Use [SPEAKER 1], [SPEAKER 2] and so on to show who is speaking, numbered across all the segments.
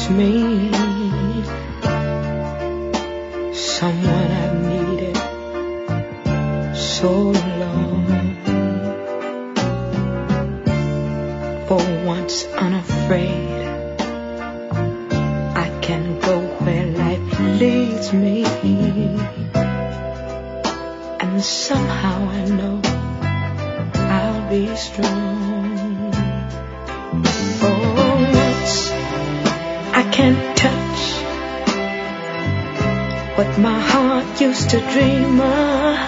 [SPEAKER 1] leaves me. Someone I've needed so long. For once unafraid, I can go where life leads me. And somehow I know I'll be strong. For once I can't touch what my heart used to dream of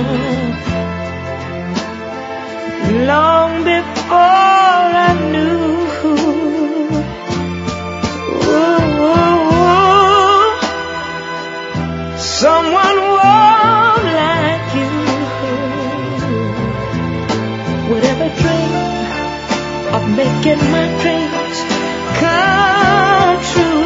[SPEAKER 1] long before I knew. Someone warm like you would ever dream of making my dreams come true.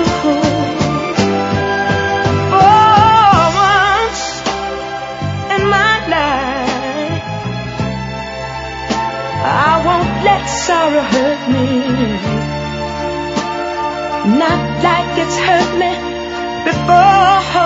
[SPEAKER 1] For once in my life, I won't let sorrow hurt me, not like it's hurt me before.